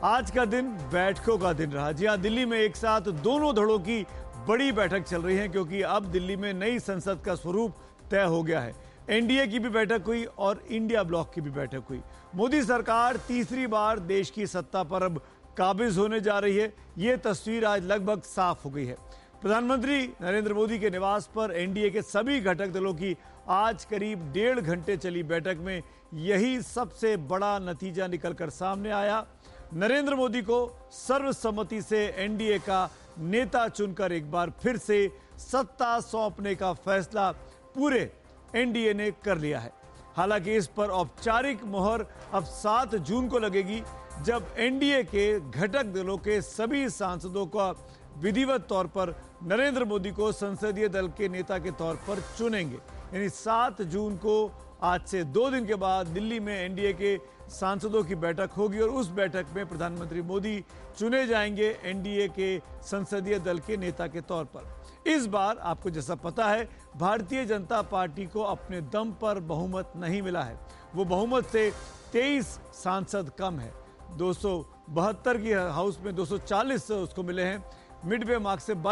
आज का दिन बैठकों का दिन रहा। जी हां, दिल्ली में एक साथ दोनों धड़ों की बड़ी बैठक चल रही है क्योंकि अब दिल्ली में नई संसद का स्वरूप तय हो गया है। एनडीए की भी बैठक हुई और इंडिया ब्लॉक की भी बैठक हुई। मोदी सरकार तीसरी बार देश की सत्ता पर अब काबिज होने जा रही है। यह तस्वीर आज लगभग साफ हो गई है। प्रधानमंत्री नरेंद्र मोदी के निवास पर एनडीए के सभी घटक दलों की आज करीब 1.5 घंटे चली बैठक में यही सबसे बड़ा नतीजा निकलकर सामने आया। नरेंद्र मोदी को सर्वसम्मति से एनडीए का नेता चुनकर एक बार फिर से सत्ता सौंपने का फैसला पूरे एनडीए ने कर लिया है। हालांकि इस पर औपचारिक मोहर अब 7 जून को लगेगी, जब एनडीए के घटक दलों के सभी सांसदों का विधिवत तौर पर नरेंद्र मोदी को संसदीय दल के नेता के तौर पर चुनेंगे। यानी 7 जून को आज से 2 दिन के बाद दिल्ली में एनडीए के सांसदों की बैठक होगी और उस बैठक में प्रधानमंत्री मोदी चुने जाएंगे एनडीए के संसदीय दल के नेता के तौर पर। इस बार आपको जैसा पता है, भारतीय जनता पार्टी को अपने दम पर बहुमत नहीं मिला है। वो बहुमत से 23 सांसद कम है। 272 की हाउस में 240 उसको मिले हैं। मिड वे मार्क से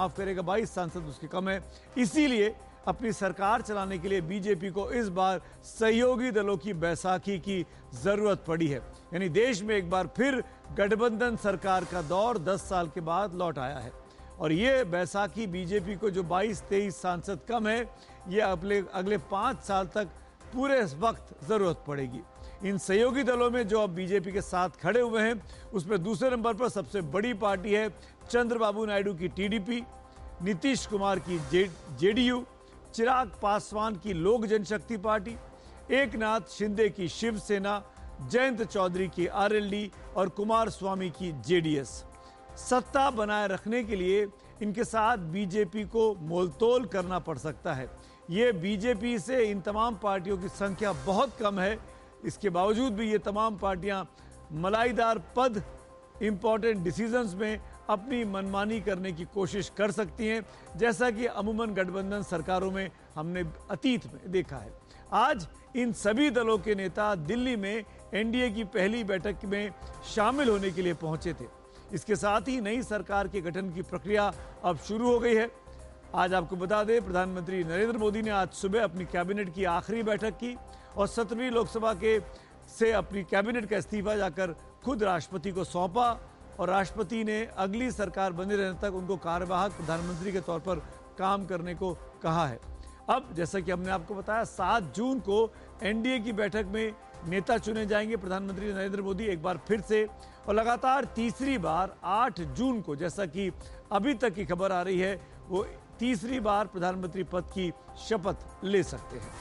22 सांसद उसके कम है। इसीलिए अपनी सरकार चलाने के लिए बीजेपी को इस बार सहयोगी दलों की बैसाखी की जरूरत पड़ी है। यानी देश में एक बार फिर गठबंधन सरकार का दौर 10 साल के बाद लौट आया है और ये बैसाखी बीजेपी को जो 22-23 सांसद कम है, ये अगले 5 साल तक पूरे वक्त जरूरत पड़ेगी। इन सहयोगी दलों में जो अब बीजेपी के साथ खड़े हुए हैं, उसमें दूसरे नंबर पर सबसे बड़ी पार्टी है चंद्रबाबू नायडू की टीडीपी, नीतीश कुमार की जेडीयू, चिराग पासवान की लोक जनशक्ति पार्टी, एकनाथ शिंदे की शिवसेना, जयंत चौधरी की आरएलडी और कुमार स्वामी की जेडीएस। सत्ता बनाए रखने के लिए इनके साथ बीजेपी को मोलतोल करना पड़ सकता है। ये बीजेपी से इन तमाम पार्टियों की संख्या बहुत कम है। इसके बावजूद भी ये तमाम पार्टियां मलाईदार पद, इंपॉर्टेंट डिसीजंस में अपनी मनमानी करने की कोशिश कर सकती हैं, जैसा कि अमूमन गठबंधन सरकारों में हमने अतीत में देखा है। आज इन सभी दलों के नेता दिल्ली में एनडीए की पहली बैठक में शामिल होने के लिए पहुंचे थे। इसके साथ ही नई सरकार के गठन की प्रक्रिया अब शुरू हो गई है। आज आपको बता दें, प्रधानमंत्री नरेंद्र मोदी ने आज सुबह अपनी कैबिनेट की आखिरी बैठक की और 17वीं लोकसभा से अपनी कैबिनेट का इस्तीफा जाकर खुद राष्ट्रपति को सौंपा और राष्ट्रपति ने अगली सरकार बने रहने तक उनको कार्यवाहक प्रधानमंत्री के तौर पर काम करने को कहा है। अब जैसा कि हमने आपको बताया, 7 जून को एनडीए की बैठक में नेता चुने जाएंगे प्रधानमंत्री नरेंद्र मोदी एक बार फिर से, और लगातार तीसरी बार 8 जून को, जैसा कि अभी तक की खबर आ रही है, वो तीसरी बार प्रधानमंत्री पद की शपथ ले सकते हैं।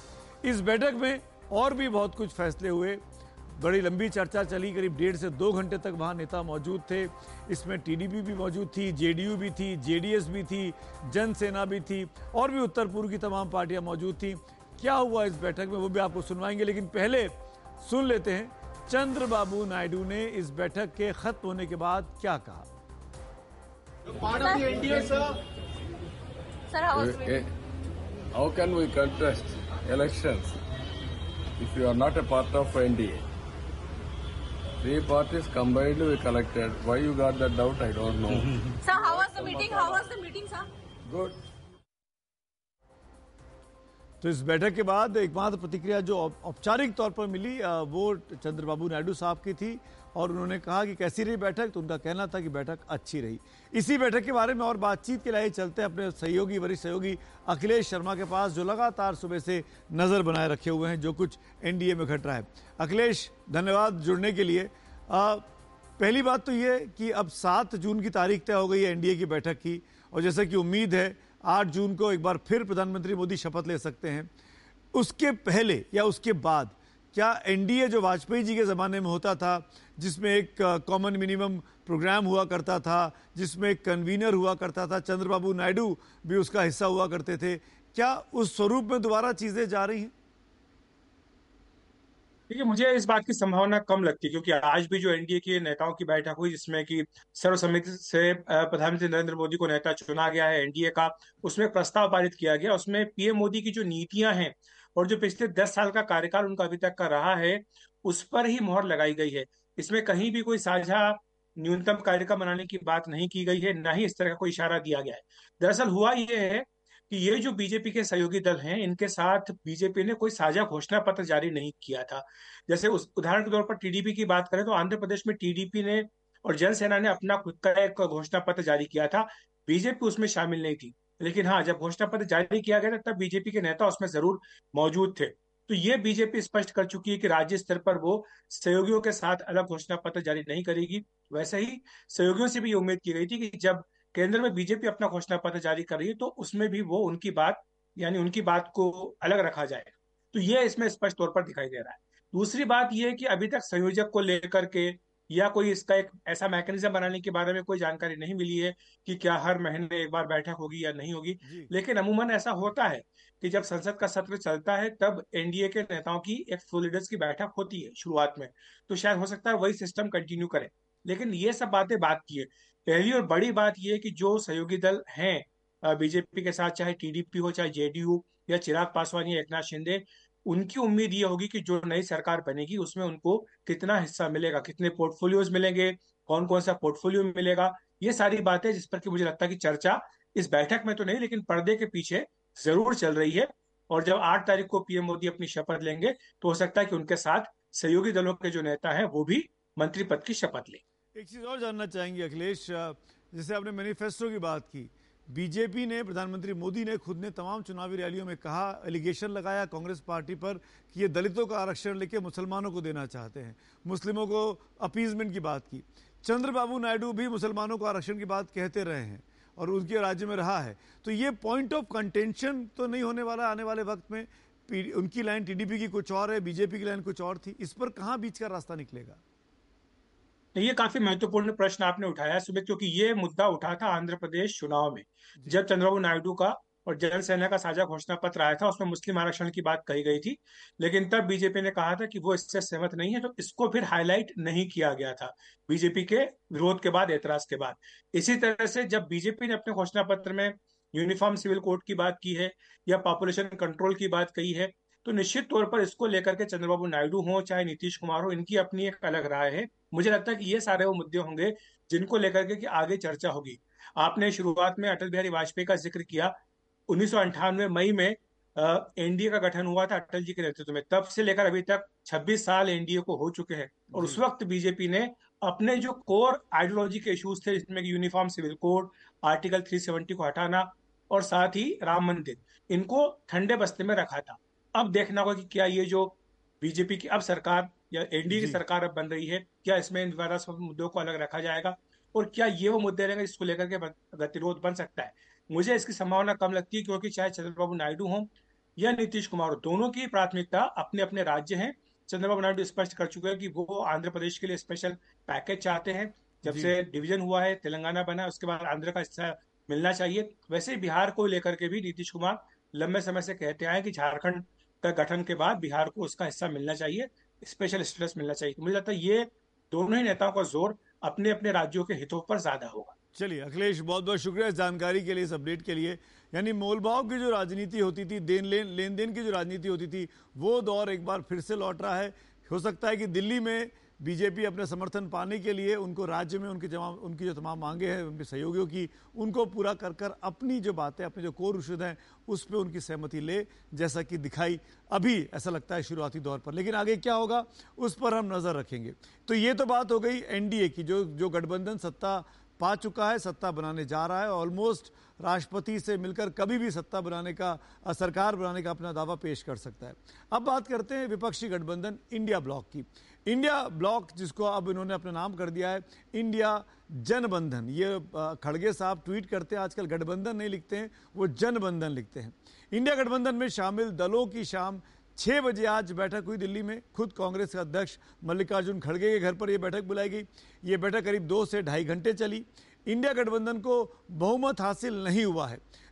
इस बैठक में और भी बहुत कुछ फैसले हुए। बड़ी लंबी चर्चा चली, करीब 1.5 से 2 घंटे तक वहां नेता मौजूद थे। इसमें टीडीपी भी मौजूद थी, जेडीयू भी थी, जेडीएस भी थी, जनसेना भी थी और भी उत्तर पूर्व की तमाम पार्टियां मौजूद थी। क्या हुआ इस बैठक में वो भी आपको सुनवाएंगे, लेकिन पहले सुन लेते हैं चंद्रबाबू नायडू ने इस बैठक के खत्म होने के बाद क्या कहा। How can we contest elections if you are not a part of NDA? 3 parties combined we collected. Why you got that doubt? I don't know. Sir, how was the meeting? How was the meeting, sir? Good. तो इस बैठक के बाद एकमात्र प्रतिक्रिया जो औपचारिक तौर पर मिली वो चंद्रबाबू नायडू साहब की थी और उन्होंने कहा कि कैसी रही बैठक, तो उनका कहना था कि बैठक अच्छी रही। इसी बैठक के बारे में और बातचीत के लिए चलते हैं अपने सहयोगी, वरिष्ठ सहयोगी अखिलेश शर्मा के पास, जो लगातार सुबह से नजर बनाए रखे हुए हैं जो कुछ एनडीए में घट रहा है। अखिलेश, धन्यवाद जुड़ने के लिए। पहली बात तो ये कि अब 7 जून की तारीख तय हो गई है एनडीए की बैठक की, और जैसा कि उम्मीद है 8 जून को एक बार फिर प्रधानमंत्री मोदी शपथ ले सकते हैं। उसके पहले या उसके बाद क्या एनडीए जो वाजपेयी जी के ज़माने में होता था, जिसमें एक कॉमन मिनिमम प्रोग्राम हुआ करता था, जिसमें एक कन्वीनर हुआ करता था, चंद्रबाबू नायडू भी उसका हिस्सा हुआ करते थे, क्या उस स्वरूप में दोबारा चीज़ें जा रही हैं? देखिए, मुझे इस बात की संभावना कम लगती है क्योंकि आज भी जो एनडीए के नेताओं की बैठक हुई जिसमें कि सर्वसम्मति से प्रधानमंत्री नरेंद्र मोदी को नेता चुना गया है एनडीए का, उसमें प्रस्ताव पारित किया गया। उसमें पीएम मोदी की जो नीतियां हैं और जो पिछले 10 साल का कार्यकाल उनका अभी तक का रहा है, उस पर ही मोहर लगाई गई है। इसमें कहीं भी कोई साझा न्यूनतम कार्यक्रम बनाने की बात नहीं की गई है, ना ही इस तरह का कोई इशारा दिया गया है। दरअसल हुआ ये है कि ये जो बीजेपी के सहयोगी दल हैं, इनके साथ बीजेपी ने कोई साझा घोषणा पत्र जारी नहीं किया था। जैसे उस उदाहरण के तौर पर टीडीपी की बात करें तो आंध्र प्रदेश में टीडीपी ने और जनसेना ने अपना खुद का एक घोषणा पत्र जारी किया था। बीजेपी उसमें शामिल नहीं थी, लेकिन हाँ, जब घोषणा पत्र जारी किया गया था तब बीजेपी के नेता उसमें जरूर मौजूद थे। तो ये बीजेपी स्पष्ट कर चुकी है कि राज्य स्तर पर वो सहयोगियों के साथ अलग घोषणा पत्र जारी नहीं करेगी। वैसे ही सहयोगियों से भी ये उम्मीद की गई थी कि जब केंद्र में बीजेपी अपना घोषणा पत्र जारी कर रही है तो उसमें भी वो उनकी बात, यानी उनकी बात को अलग रखा जाएगा। तो ये इसमें स्पष्ट तौर पर दिखाई दे रहा है। दूसरी बात यह है कि अभी तक संयोजक को लेकर के या कोई इसका एक ऐसा मैकेनिज्म बनाने के बारे में कोई जानकारी नहीं मिली है कि क्या हर महीने एक बार बैठक होगी या नहीं होगी। जी। लेकिन अमूमन ऐसा होता है कि जब संसद का सत्र चलता है तब एनडीए के नेताओं की एक फ्लो लीडर्स की बैठक होती है शुरुआत में। तो शायद हो सकता है वही सिस्टम कंटिन्यू करे। लेकिन ये सब बातें बात की है। पहली और बड़ी बात यह है कि जो सहयोगी दल हैं बीजेपी के साथ, चाहे टीडीपी हो चाहे जेडीयू या चिराग पासवान या एकनाथ शिंदे, उनकी उम्मीद ये होगी कि जो नई सरकार बनेगी उसमें उनको कितना हिस्सा मिलेगा, कितने पोर्टफोलियोज मिलेंगे, कौन कौन सा पोर्टफोलियो मिलेगा। ये सारी बातें जिस पर कि मुझे लगता है कि चर्चा इस बैठक में तो नहीं लेकिन पर्दे के पीछे जरूर चल रही है। और जब 8 तारीख को पीएम मोदी अपनी शपथ लेंगे तो हो सकता है कि उनके साथ सहयोगी दलों के जो नेता हैं वो भी मंत्री पद की शपथ लें। एक चीज और जानना चाहेंगे अखिलेश, जैसे आपने मैनिफेस्टो की बात की, बीजेपी ने, प्रधानमंत्री मोदी ने खुद ने तमाम चुनावी रैलियों में कहा, एलिगेशन लगाया कांग्रेस पार्टी पर कि ये दलितों का आरक्षण लेके मुसलमानों को देना चाहते हैं, मुस्लिमों को अपीजमेंट की बात की। चंद्रबाबू नायडू भी मुसलमानों को आरक्षण की बात कहते रहे हैं और उनके राज्य में रहा है। तो ये पॉइंट ऑफ कंटेंशन तो नहीं होने वाला आने वाले वक्त में? उनकी लाइन टीडीपी की कुछ और है, बीजेपी की लाइन कुछ और थी, इस पर कहां बीच का रास्ता निकलेगा? ये काफी महत्वपूर्ण प्रश्न आपने उठाया सुमित, क्योंकि ये मुद्दा उठा था आंध्र प्रदेश चुनाव में। जब चंद्रबाबू नायडू का और जनसेना का साझा घोषणा पत्र आया था उसमें मुस्लिम आरक्षण की बात कही गई थी, लेकिन तब बीजेपी ने कहा था कि वो इससे सहमत नहीं है, तो इसको फिर हाईलाइट नहीं किया गया था बीजेपी के विरोध के बाद, एतराज के बाद। इसी तरह से जब बीजेपी ने अपने घोषणा पत्र में यूनिफॉर्म सिविल कोड की बात की है या पॉपुलेशन कंट्रोल की बात कही है, तो निश्चित तौर पर इसको लेकर के चंद्रबाबू नायडू हो चाहे नीतीश कुमार हो, इनकी अपनी एक अलग राय है। मुझे लगता है कि ये सारे वो मुद्दे होंगे जिनको लेकर के कि आगे चर्चा होगी। आपने शुरुआत में अटल बिहारी वाजपेयी का जिक्र किया। 1998 मई में एनडीए का गठन हुआ था अटल जी के नेतृत्व में। तब से लेकर अभी तक 26 साल एनडीए को हो चुके हैं और उस वक्त बीजेपी ने अपने जो कोर आइडियोलॉजी के इश्यूज थे, जिसमें यूनिफॉर्म सिविल कोड, आर्टिकल 370 को हटाना और साथ ही राम मंदिर, इनको ठंडे बस्ते में रखा था। अब देखना होगा कि क्या ये जो बीजेपी की अब सरकार या एनडीए की सरकार अब बन रही है, क्या इसमें इन विवादास्पद मुद्दों को अलग रखा जाएगा और क्या ये वो मुद्दे रहेंगे जिसको लेकर के गतिरोध बन सकता है। मुझे इसकी संभावना कम लगती है, क्योंकि चाहे चंद्रबाबू नायडू हो या नीतीश कुमार हो, दोनों की प्राथमिकता अपने अपने राज्य हैं। चंद्रबाबू नायडू स्पष्ट कर चुके हैं कि वो आंध्र प्रदेश के लिए स्पेशल पैकेज चाहते हैं। जब से डिवीजन हुआ है, तेलंगाना बना, उसके बाद आंध्र का हिस्सा मिलना चाहिए। वैसे ही बिहार को लेकर के भी नीतीश कुमार लंबे समय से कहते आए कि झारखंड का गठन के बाद बिहार को उसका हिस्सा मिलना चाहिए, स्पेशल स्टेटस मिलना चाहिए। तो मुझे लगता है ये दोनों ही नेताओं का जोर अपने अपने राज्यों के हितों पर ज्यादा होगा। चलिए अखिलेश, बहुत बहुत शुक्रिया इस जानकारी के लिए, इस अपडेट के लिए। यानी मोलभाव की जो राजनीति होती थी, लेन देन की जो राजनीति होती थी, वो दौर एक बार फिर से लौट रहा है। हो सकता है कि दिल्ली में बीजेपी अपने समर्थन पाने के लिए उनको राज्य में उनकी जो तमाम मांगे हैं उनके सहयोगियों की, उनको पूरा कर कर अपनी जो बातें, अपने जो कोर इश्यूज हैं उस पर उनकी सहमति ले, जैसा कि दिखाई अभी ऐसा लगता है शुरुआती दौर पर। लेकिन आगे क्या होगा उस पर हम नजर रखेंगे। तो ये तो बात हो गई एनडीए की, जो गठबंधन सत्ता पा चुका है, सत्ता बनाने जा रहा है, ऑलमोस्ट राष्ट्रपति से मिलकर कभी भी सत्ता बनाने का, सरकार बनाने का अपना दावा पेश कर सकता है। अब बात करते हैं विपक्षी गठबंधन इंडिया ब्लॉक की। इंडिया ब्लॉक, जिसको अब इन्होंने अपना नाम कर दिया है इंडिया जनबंधन। ये खड़गे साहब ट्वीट करते हैं आजकल गठबंधन नहीं लिखते हैं, वो जनबंधन लिखते हैं। इंडिया गठबंधन में शामिल दलों की शाम 6 बजे आज बैठक हुई दिल्ली में। खुद कांग्रेस के अध्यक्ष मल्लिकार्जुन खड़गे के घर पर यह बैठक बुलाई गई। ये बैठक करीब 2 से ढाई घंटे चली। इंडिया गठबंधन को बहुमत हासिल नहीं हुआ है।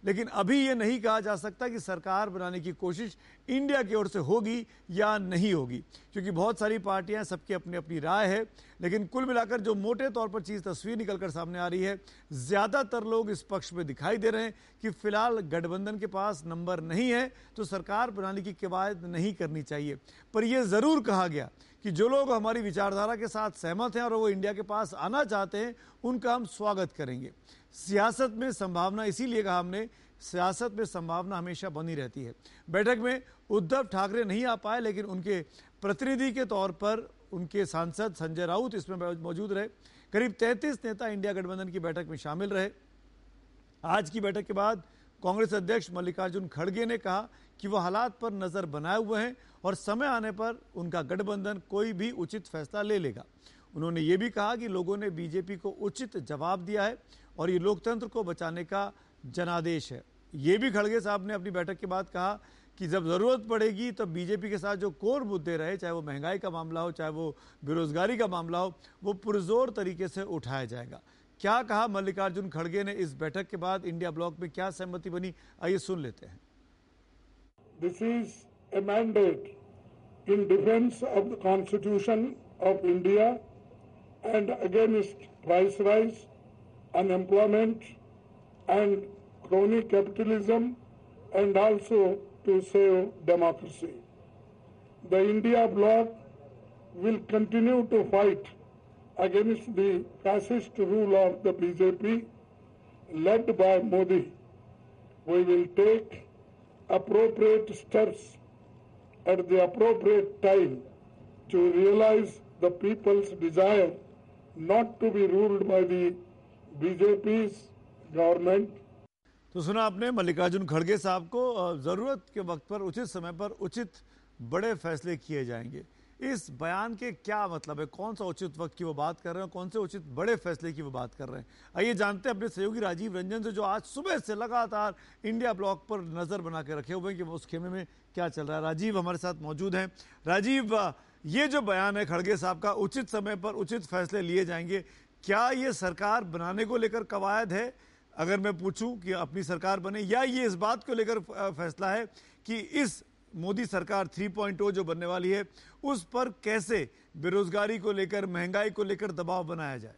लेकिन अभी ये नहीं कहा जा सकता कि सरकार बनाने की कोशिश इंडिया की ओर से होगी या नहीं होगी, क्योंकि बहुत सारी पार्टियां, सबकी अपनी अपनी राय है। लेकिन कुल मिलाकर जो मोटे तौर पर चीज़ तस्वीर निकलकर सामने आ रही है, ज़्यादातर लोग इस पक्ष में दिखाई दे रहे हैं कि फिलहाल गठबंधन के पास नंबर नहीं है तो सरकार बनाने की कवायद नहीं करनी चाहिए। पर यह ज़रूर कहा गया कि जो लोग हमारी विचारधारा के साथ सहमत हैं और वो इंडिया के पास आना चाहते हैं, उनका हम स्वागत करेंगे। सियासत में संभावना, इसीलिए कहा हमने, सियासत में संभावना हमेशा बनी रहती है। बैठक में उद्धव ठाकरे नहीं आ पाए, लेकिन उनके प्रतिनिधि के तौर पर उनके सांसद संजय राउत इसमें मौजूद रहे। करीब 33 नेता इंडिया गठबंधन की बैठक में शामिल रहे। आज की बैठक के बाद कांग्रेस अध्यक्ष मल्लिकार्जुन खड़गे ने कहा कि वो हालात पर नजर बनाए हुए हैं और समय आने पर उनका गठबंधन कोई भी उचित फैसला ले लेगा। उन्होंने ये भी कहा कि लोगों ने बीजेपी को उचित जवाब दिया है और ये लोकतंत्र को बचाने का जनादेश है। ये भी खड़गे साहब ने अपनी बैठक के बाद कहा कि जब ज़रूरत पड़ेगी तब बीजेपी के साथ जो कोर मुद्दे रहे, चाहे वो महंगाई का मामला हो, चाहे वो बेरोजगारी का मामला हो, वो पुरजोर तरीके से उठाया जाएगा। क्या कहा मल्लिकार्जुन खड़गे ने इस बैठक के बाद, इंडिया ब्लॉक में क्या सहमति बनी, आइए सुन लेते हैं। This is a mandate in defense of the Constitution of India and against price rise, unemployment and crony capitalism, and also to save democracy. The India bloc will continue to fight against the fascist rule of the BJP led by Modi. We will take appropriate steps at the appropriate time to realize the people's desire not to be ruled by the BJP's government. तो सुना आपने मल्लिकार्जुन खड़गे साहब को, जरूरत के वक्त पर, उचित समय पर उचित बड़े फैसले किए जाएंगे। इस बयान के क्या मतलब है, कौन सा उचित वक्त की वो बात कर रहे हैं, कौन से उचित बड़े फैसले की वो बात कर रहे हैं, आइए जानते हैं अपने सहयोगी राजीव रंजन से, जो आज सुबह से लगातार इंडिया ब्लॉक पर नजर बना के रखे हुए हैं कि उस खेमे में क्या चल रहा है। राजीव हमारे साथ मौजूद हैं। राजीव, ये जो बयान है खड़गे साहब का, उचित समय पर उचित फैसले लिए जाएंगे, क्या ये सरकार बनाने को लेकर कवायद है, अगर मैं पूछूं कि अपनी सरकार बने, या ये इस बात को लेकर फैसला है कि इस मोदी सरकार 3.0 जो बनने वाली है उस पर कैसे बेरोजगारी को लेकर, महंगाई को लेकर दबाव बनाया जाए?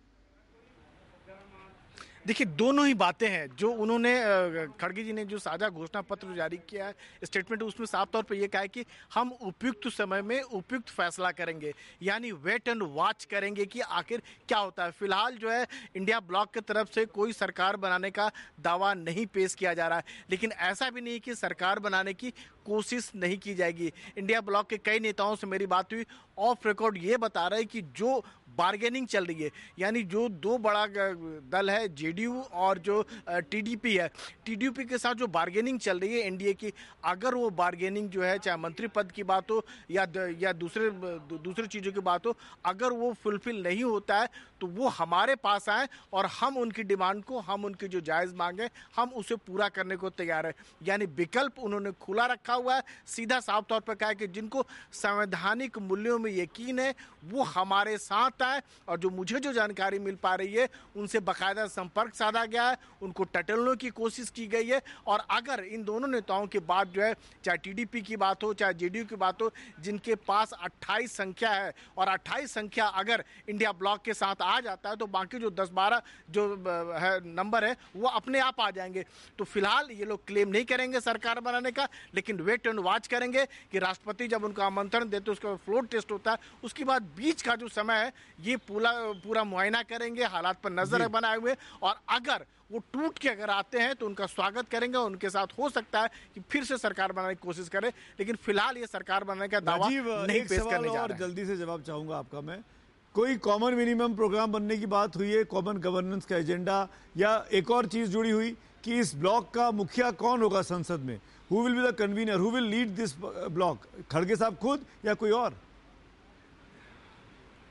देखिए, दोनों ही बातें हैं। जो उन्होंने, खड़गे जी ने जो साझा घोषणा पत्र जारी किया है, स्टेटमेंट, उसमें साफ तौर पर यह कहा है कि हम उपयुक्त समय में उपयुक्त फैसला करेंगे, यानी वेट एंड वॉच करेंगे कि आखिर क्या होता है। फिलहाल जो है इंडिया ब्लॉक की तरफ से कोई सरकार बनाने का दावा नहीं पेश किया जा रहा है, लेकिन ऐसा भी नहीं कि सरकार बनाने की कोशिश नहीं की जाएगी। इंडिया ब्लॉक के कई नेताओं से मेरी बात हुई, ऑफ रिकॉर्ड ये बता रहे हैं कि जो बार्गेनिंग चल रही है, यानी जो दो बड़ा दल है जेडीयू और जो टीडीपी है, टीडीपी के साथ जो बार्गेनिंग चल रही है एनडीए की, अगर वो बार्गेनिंग जो है, चाहे मंत्री पद की बात हो या दूसरे चीज़ों की बात हो, अगर वो फुलफिल नहीं होता है तो वो हमारे पास आए और हम उनकी डिमांड को, हम उनकी जो जायज़ मांगे, हम उसे पूरा करने को तैयार है। यानी विकल्प उन्होंने खुला रखा हुआ है। सीधा साफ तौर पर कहा है कि जिनको संवैधानिक मूल्यों में यकीन है वो हमारे साथ आए, और जो मुझे जो जानकारी मिल पा रही है उनसे बाकायदा संपर्क साधा गया है, उनको टटोलने की कोशिश की गई है। और अगर इन दोनों नेताओं के बाद जो है, चाहे टीडीपी की बात हो चाहे जेडीयू की बात हो, जिनके पास 28 संख्या है, और 28 संख्या अगर इंडिया ब्लॉक के साथ आ जाता है तो बाकी जो 10-12 जो है नंबर है वो अपने आप आ जाएंगे। तो फिलहाल ये लोग क्लेम नहीं करेंगे सरकार बनाने का, लेकिन वेट एंड वॉच करेंगे कि राष्ट्रपति जब उनका आमंत्रण देते उसका फ्लोर टेस्ट होता है, उसके बाद बीच का जो समय है ये पूरा मुआयना करेंगे, हालात पर नजर बनाए हुए, और अगर वो टूट के अगर आते हैं तो उनका स्वागत करेंगे। उनके साथ हो सकता है कि फिर से सरकार बनाने की कोशिश करें, लेकिन फिलहाल ये सरकार बनाने का दावा नहीं पेश करने जा रहा है। और जल्दी से जवाब चाहूंगा आपका मैं, कोई कॉमन मिनिमम प्रोग्राम बनने की बात हुई है, कॉमन गवर्नेंस का एजेंडा, या एक और चीज जुड़ी हुई कि इस ब्लॉक का मुखिया कौन होगा संसद में, who will be the convener, who will lead this bloc, खड़गे साहब खुद या कोई और?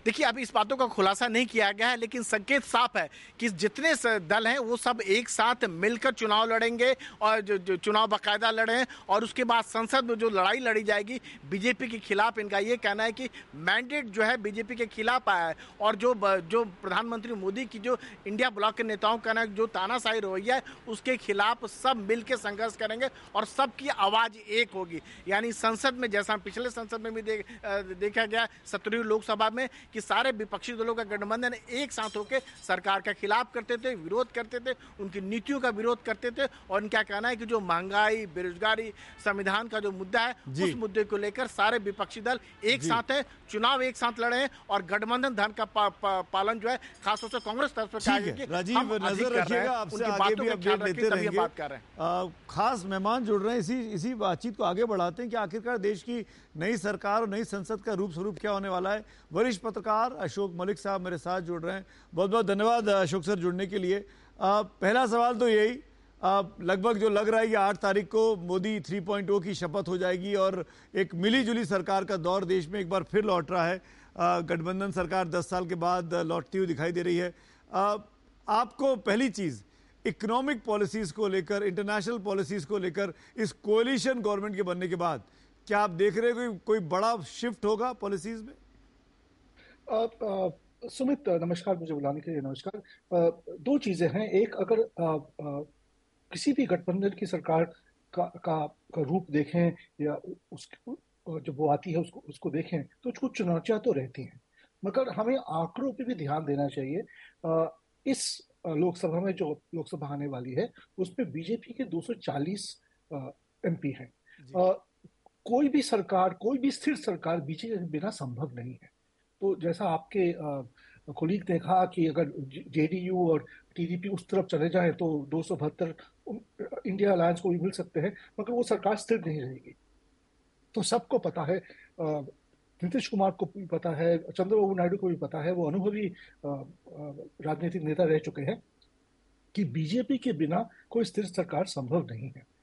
देखिए, अभी इस बातों का खुलासा नहीं किया गया है, लेकिन संकेत साफ है कि जितने दल हैं वो सब एक साथ मिलकर चुनाव लड़ेंगे और जो चुनाव बाकायदा लड़े, और उसके बाद संसद में जो लड़ाई लड़ी जाएगी बीजेपी के खिलाफ, इनका ये कहना है कि मैंडेट जो है बीजेपी के खिलाफ आया है। और जो प्रधानमंत्री मोदी की जो इंडिया ब्लॉक के नेताओं का कहना है जो तानाशाही रवैया है, उसके खिलाफ सब मिलकर संघर्ष करेंगे और सबकी आवाज एक होगी। यानी संसद में, जैसा पिछले संसद में भी देखा गया 17वीं लोकसभा में, कि सारे विपक्षी दलों का गठबंधन एक साथ होकर सरकार का खिलाफ करते थे, विरोध करते थे, उनकी नीतियों का विरोध करते थे। और इनका कहना है कि जो महंगाई, बेरोजगारी, संविधान का जो मुद्दा है, उस मुद्दे को लेकर सारे विपक्षी दल एक साथ है, चुनाव एक साथ लड़े हैं और गठबंधन धन का पालन जो है खासतौर से कांग्रेस तरफ से राजीव, नजर रखिएगा, आपसे आगे भी अपडेट लेते रहेंगे। बात कर रहे हैं। खास मेहमान जुड़ रहे हैं, इसी बातचीत को आगे बढ़ाते हैं कि आखिरकार देश की नई सरकार और नई संसद का रूप स्वरूप क्या होने वाला है। वरिष्ठ पत्रकार अशोक मलिक साहब मेरे साथ जुड़ रहे हैं। बहुत बहुत धन्यवाद अशोक सर जुड़ने के लिए। पहला सवाल तो यही, लगभग जो लग रहा है कि 8 तारीख को मोदी 3.0 की शपथ हो जाएगी और एक मिलीजुली सरकार का दौर देश में एक बार फिर लौट रहा है। गठबंधन सरकार 10 साल के बाद लौटती हुई दिखाई दे रही है। आपको पहली चीज, इकोनॉमिक पॉलिसीज को लेकर, इंटरनेशनल पॉलिसीज को लेकर इस कोalition गवर्नमेंट के बनने के बाद क्या आप देख रहे हैं कोई बड़ा शिफ्ट होगा पॉलिसीज में? सुमित, नमस्कार, मुझे बुलाने के लिए नमस्कार। दो चीजें हैं। एक, अगर किसी भी गठबंधन की सरकार का रूप देखें या जब वो आती है उसको देखें तो कुछ चुनौतियां तो रहती हैं, मगर हमें आंकड़ों पे भी ध्यान देना चाहिए। इस लोकसभा में जो लोकसभा आने वाली है उसमें बीजेपी के 240 एमपी हैं। कोई भी सरकार, कोई भी स्थिर सरकार बीजेपी के बिना संभव नहीं है। तो जैसा आपके कोलीग ने कहा कि अगर जेडीयू और टीडीपी उस तरफ चले जाएं तो 272 इंडिया अलायंस को भी मिल सकते हैं, मगर वो सरकार स्थिर नहीं रहेगी। तो सबको पता है, नीतीश कुमार को भी पता है, चंद्रबाबू नायडू को भी पता है, वो अनुभवी राजनीतिक नेता रह चुके हैं कि बीजेपी के बिना कोई स्थिर सरकार संभव नहीं है।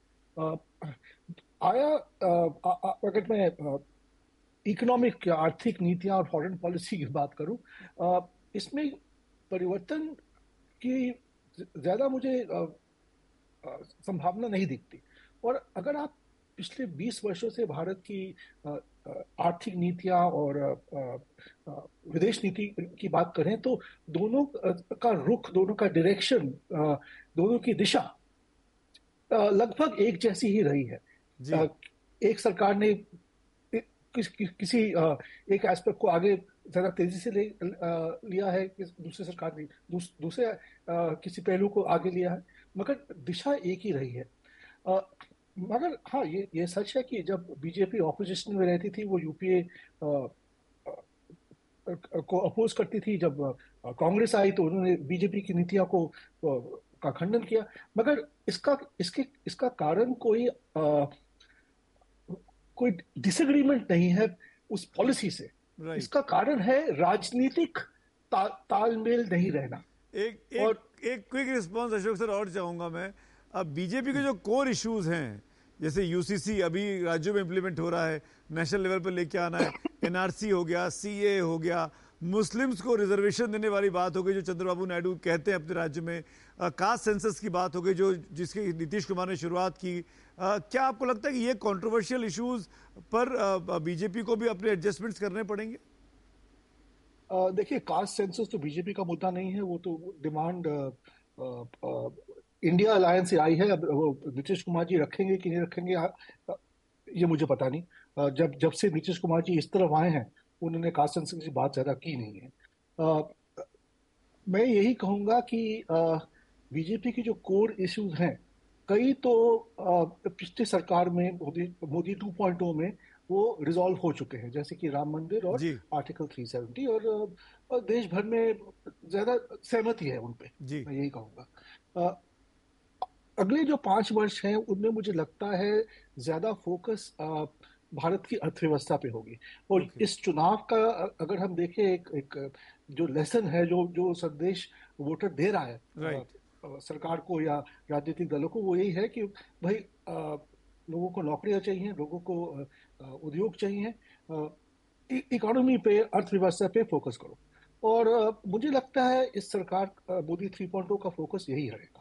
अगर मैं इकोनॉमिक या आर्थिक नीतियां और फॉरेन पॉलिसी की बात करूं, इसमें परिवर्तन की ज्यादा मुझे संभावना नहीं दिखती। और अगर आप पिछले 20 वर्षों से भारत की आर्थिक नीतियां और विदेश नीति की बात करें तो दोनों का रुख, दोनों का डायरेक्शन, दोनों की दिशा लगभग एक जैसी ही रही है। एक सरकार ने किसी एक एस्पेक्ट को आगे ज्यादा तेजी से लिया है, दूसरी सरकार ने दूसरे किसी पहलू को आगे लिया है, मगर दिशा एक ही रही है। मगर हाँ, ये सच है कि जब बीजेपी ऑपोजिशन में रहती थी वो यूपीए को अपोज करती थी। जब कांग्रेस आई तो उन्होंने बीजेपी की नीतियों का खंडन किया। मगर इसका कारण कोई डिसएग्रीमेंट नहीं है उस पॉलिसी से। इसका कारण है राजनीतिक तालमेल नहीं रहना। एक क्विक रिस्पांस अशोक सर और चाहूंगा मैं। अब बीजेपी के जो कोर इश्यूज हैं, जैसे यूसीसी अभी राज्यों में इंप्लीमेंट हो रहा है, नेशनल लेवल पर लेके आना है, एनआरसी हो गया, सीए हो गया, मुस्लिम्स को रिजर्वेशन देने वाली बात हो गई जो चंद्रबाबू नायडू कहते हैं अपने राज्य में, कास्ट सेंसस की बात हो गई जिसकी नीतीश कुमार ने शुरुआत की। क्या आपको लगता है कि ये कंट्रोवर्शियल इश्यूज पर बीजेपी को भी अपने एडजस्टमेंट्स करने पड़ेंगे? देखिए, कास्ट सेंसस तो बीजेपी का मुद्दा नहीं है, वो तो डिमांड इंडिया अलायंस से आई है। अब वो नीतीश कुमार जी रखेंगे कि नहीं रखेंगे ये मुझे पता नहीं। जब से नीतीश कुमार जी इस तरफ आए हैं उन्होंने कास्ट सेंसस की बात ज्यादा की नहीं है। मैं यही कहूंगा कि बीजेपी की जो कोर इश्यूज हैं, कई तो पिछली सरकार में मोदी 2.0 में वो रिजॉल्व हो चुके हैं, जैसे कि राम मंदिर और आर्टिकल 370, और देश भर में ज्यादा सहमति है उन पे। मैं यही कहूंगा। अगले जो 5 वर्ष हैं उनमें मुझे लगता है ज्यादा फोकस भारत की अर्थव्यवस्था पे होगी। और इस चुनाव का अगर हम देखें, एक जो लेसन है, जो संदेश वोटर दे रहा है सरकार को या राजनीतिक दलों को, वो यही है कि भाई लोगों को नौकरियां चाहिए, लोगों को उद्योग चाहिए, इकोनॉमी पे, अर्थव्यवस्था पे फोकस करो। और मुझे लगता है इस सरकार मोदी 3.0 का फोकस यही रहेगा।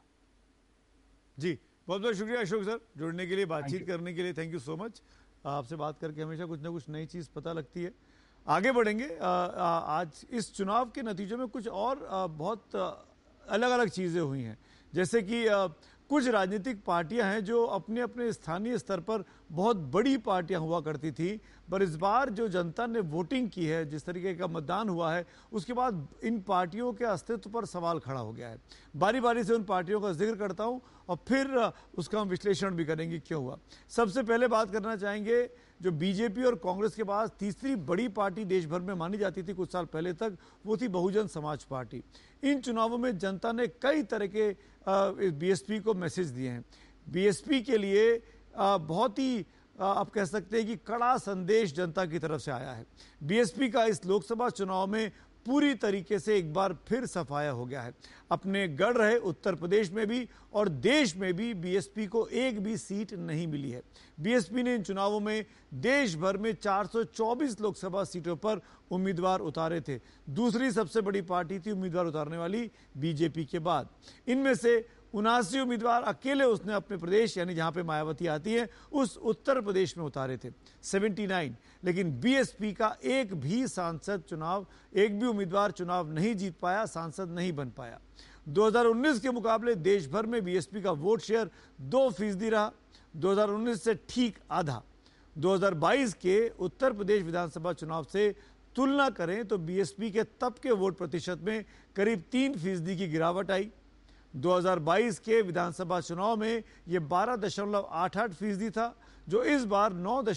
जी, बहुत बहुत शुक्रिया अशोक सर, जुड़ने के लिए, Thank बातचीत you. करने के लिए। Thank you so much. आपसे बात करके हमेशा कुछ ना कुछ नई चीज़ पता लगती है। आगे बढ़ेंगे। आज इस चुनाव के नतीजों में कुछ और बहुत अलग अलग चीज़ें हुई हैं, जैसे कि कुछ राजनीतिक पार्टियां हैं जो अपने अपने स्थानीय स्तर पर बहुत बड़ी पार्टियां हुआ करती थी, पर इस बार जो जनता ने वोटिंग की है, जिस तरीके का मतदान हुआ है, उसके बाद इन पार्टियों के अस्तित्व पर सवाल खड़ा हो गया है। बारी बारी से उन पार्टियों का जिक्र करता हूं और फिर उसका हम विश्लेषण भी करेंगे क्यों हुआ। सबसे पहले बात करना चाहेंगे जो बीजेपी और कांग्रेस के बाद तीसरी बड़ी पार्टी देश भर में मानी जाती थी कुछ साल पहले तक, वो थी बहुजन समाज पार्टी। इन चुनावों में जनता ने कई तरह के बीएसपी को मैसेज दिए हैं। बीएसपी के लिए बहुत ही आप कह सकते हैं कि कड़ा संदेश जनता की तरफ से आया है। बीएसपी का इस लोकसभा चुनाव में पूरी तरीके से एक बार फिर सफाया हो गया है। अपने गढ़ रहे उत्तर प्रदेश में भी और देश में भी बीएसपी को एक भी सीट नहीं मिली है। बीएसपी ने इन चुनावों में देश भर में 424 लोकसभा सीटों पर उम्मीदवार उतारे थे। दूसरी सबसे बड़ी पार्टी थी उम्मीदवार उतारने वाली बीजेपी के बाद। इनमें से 79 उम्मीदवार अकेले उसने अपने प्रदेश यानी जहां पे मायावती आती है उस उत्तर प्रदेश में उतारे थे, 79। लेकिन बीएसपी का एक भी सांसद चुनाव, एक भी उम्मीदवार चुनाव नहीं जीत पाया, सांसद नहीं बन पाया। 2019 के मुकाबले देश भर में बीएसपी का वोट शेयर 2% रहा, 2019 से ठीक आधा। 2022 के उत्तर प्रदेश विधानसभा चुनाव से तुलना करें तो बीएसपी के तब के वोट प्रतिशत में करीब 3% की गिरावट आई। 2022 के विधानसभा चुनाव में यह 12.88% था, जो इस बार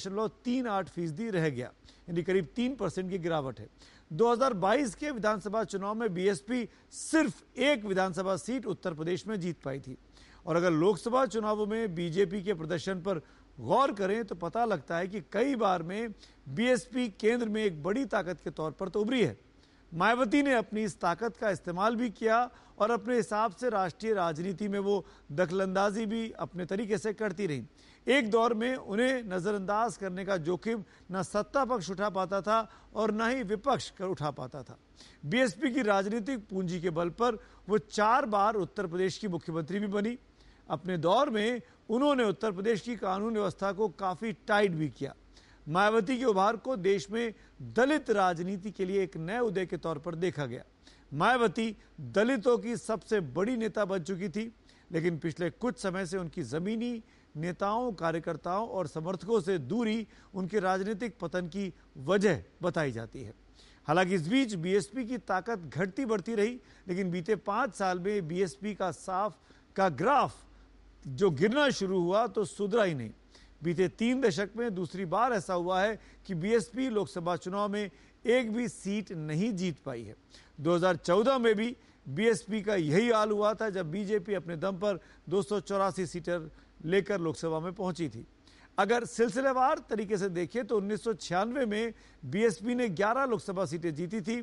9.38% रह गया, यानी करीब 3% की गिरावट है। 2022 के विधानसभा चुनाव में बीएसपी सिर्फ एक विधानसभा सीट उत्तर प्रदेश में जीत पाई थी। और अगर लोकसभा चुनावों में बीजेपी के प्रदर्शन पर गौर करें तो पता लगता है कि कई बार में बीएसपी केंद्र में एक बड़ी ताकत के तौर पर तो उभरी है। मायावती ने अपनी इस ताकत का इस्तेमाल भी किया और अपने हिसाब से राष्ट्रीय राजनीति में वो दखलंदाजी भी अपने तरीके से करती रही। एक दौर में उन्हें नजरअंदाज करने का जोखिम न सत्ता पक्ष उठा पाता था और न ही विपक्ष कर उठा पाता था। बीएसपी की राजनीतिक पूंजी के बल पर वो 4 बार उत्तर प्रदेश की मुख्यमंत्री भी बनी। अपने दौर में उन्होंने उत्तर प्रदेश की कानून व्यवस्था को काफी टाइट भी किया। मायावती के उभार को देश में दलित राजनीति के लिए एक नए उदय के तौर पर देखा गया। मायावती दलितों की सबसे बड़ी नेता बन चुकी थी, लेकिन पिछले कुछ समय से उनकी जमीनी नेताओं, कार्यकर्ताओं और समर्थकों से दूरी उनके राजनीतिक पतन की वजह बताई जाती है। हालांकि इस बीच बीएसपी की ताकत घटती बढ़ती रही, लेकिन बीते 5 साल में बीएसपी का ग्राफ जो गिरना शुरू हुआ तो सुधरा ही नहीं। बीते 3 दशक में दूसरी बार ऐसा हुआ है कि बीएसपी लोकसभा चुनाव में एक भी सीट नहीं जीत पाई है। 2014 में भी बीएसपी का यही हाल हुआ था, जब बीजेपी अपने दम पर 284 सीटें लेकर लोकसभा में पहुंची थी। अगर सिलसिलेवार तरीके से देखें तो 1996 में बीएसपी ने 11 लोकसभा सीटें जीती थी,